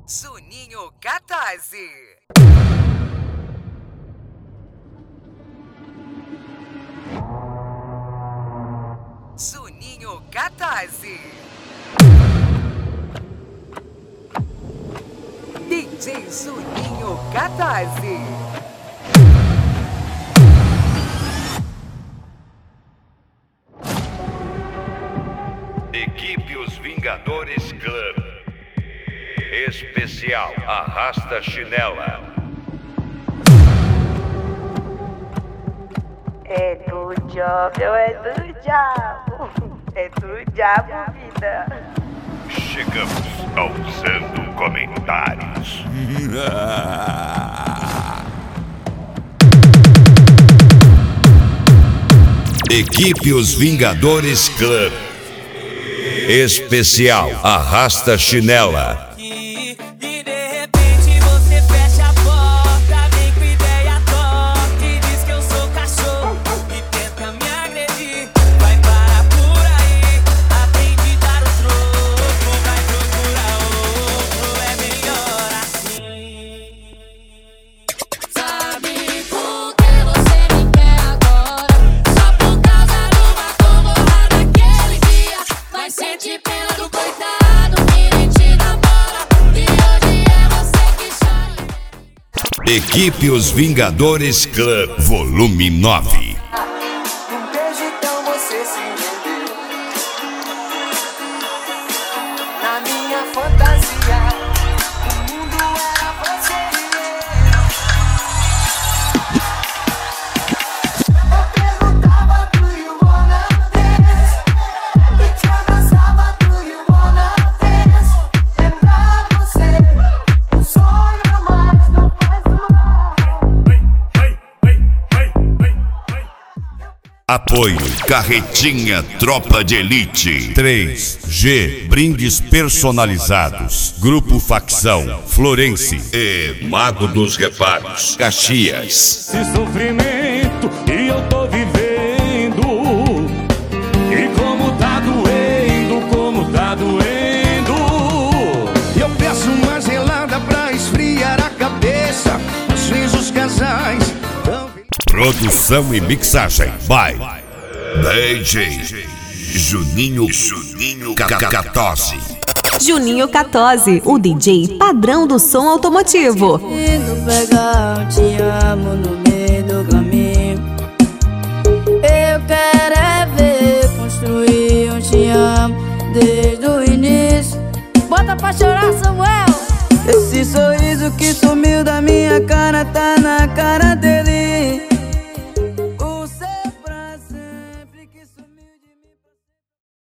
Juninho 14. Juninho 14. DJ Juninho 14. Equipe Os Vingadores Club. Especial Arrasta Chinela. É do diabo, é do diabo. É do diabo, vida. Chegamos ao Usando Comentários. Equipe Os Vingadores Club. Especial Arrasta Chinela. E de repente você fecha a porta, vem com ideia torta e diz que eu sou cachorro e tenta me agredir. Vai parar por aí, aprende a dar o troco, vai procurar outro, é melhor assim. Sabe por que você me quer agora? Só por causa de uma comorrada daquele dia. Mas sente pena do coitado que nem te dá bola. E hoje é você que chora. Equipe Os Vingadores Club. Volume 9. Um beijo então você se rendeu. Na minha fantasia, o mundo era você e eu perguntava do you wanna dance? E te abraçava do you wanna dance? Lembrar você, um sonho mais não faz mal. Apoio Carretinha Tropa de Elite. 3G Brindes personalizados. Grupo Facção Florense e Mago dos Reparos Caxias. Esse sofrimento e eu tô vivendo. E como tá doendo. Eu peço uma gelada pra esfriar a cabeça. Às vezes os casais tão... Produção e mixagem by DJ Juninho 14. Juninho 14, o DJ padrão do som automotivo. Indo pegar, te amo no meio do caminho. Eu quero é ver construir um te amo desde o início. Bota pra chorar, Samuel. Esse sorriso que sumiu da minha cara tá na cara dele.